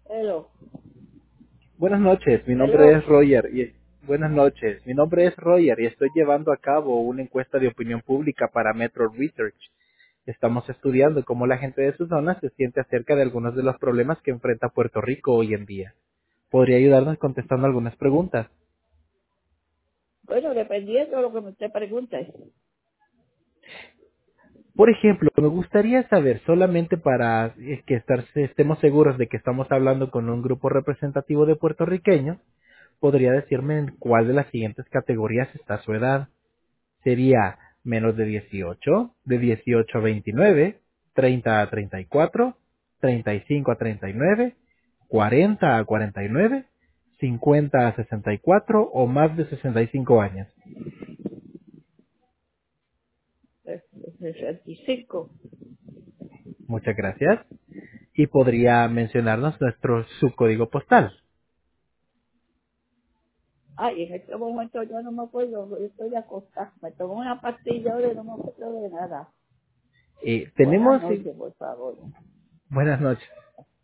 Hello, Buenas noches, mi nombre hello. es Roger buenas noches, mi nombre es Roger y estoy llevando a cabo una encuesta de opinión pública para Metro Research. Estamos estudiando cómo la gente de su zona se siente acerca de algunos de los problemas que enfrenta Puerto Rico hoy en día. ¿Podría ayudarnos contestando algunas preguntas? Bueno, dependiendo de lo que me usted pregunte. Por ejemplo, me gustaría saber, solamente para estemos seguros de que estamos hablando con un grupo representativo de puertorriqueños, ¿podría decirme en cuál de las siguientes categorías está su edad? Sería menos de 18, de 18 a 29, 30 a 34, 35 a 39, 40 a 49, 50 a 64 o más de 65 años. De 65. Muchas gracias. Y podría mencionarnos nuestro subcódigo postal. Ay, en este momento yo no me acuerdo, yo estoy acostada. Me tomo una pastilla ahora y no me acuerdo de nada. Buenas Tenemos, noches, por favor. buenas noches.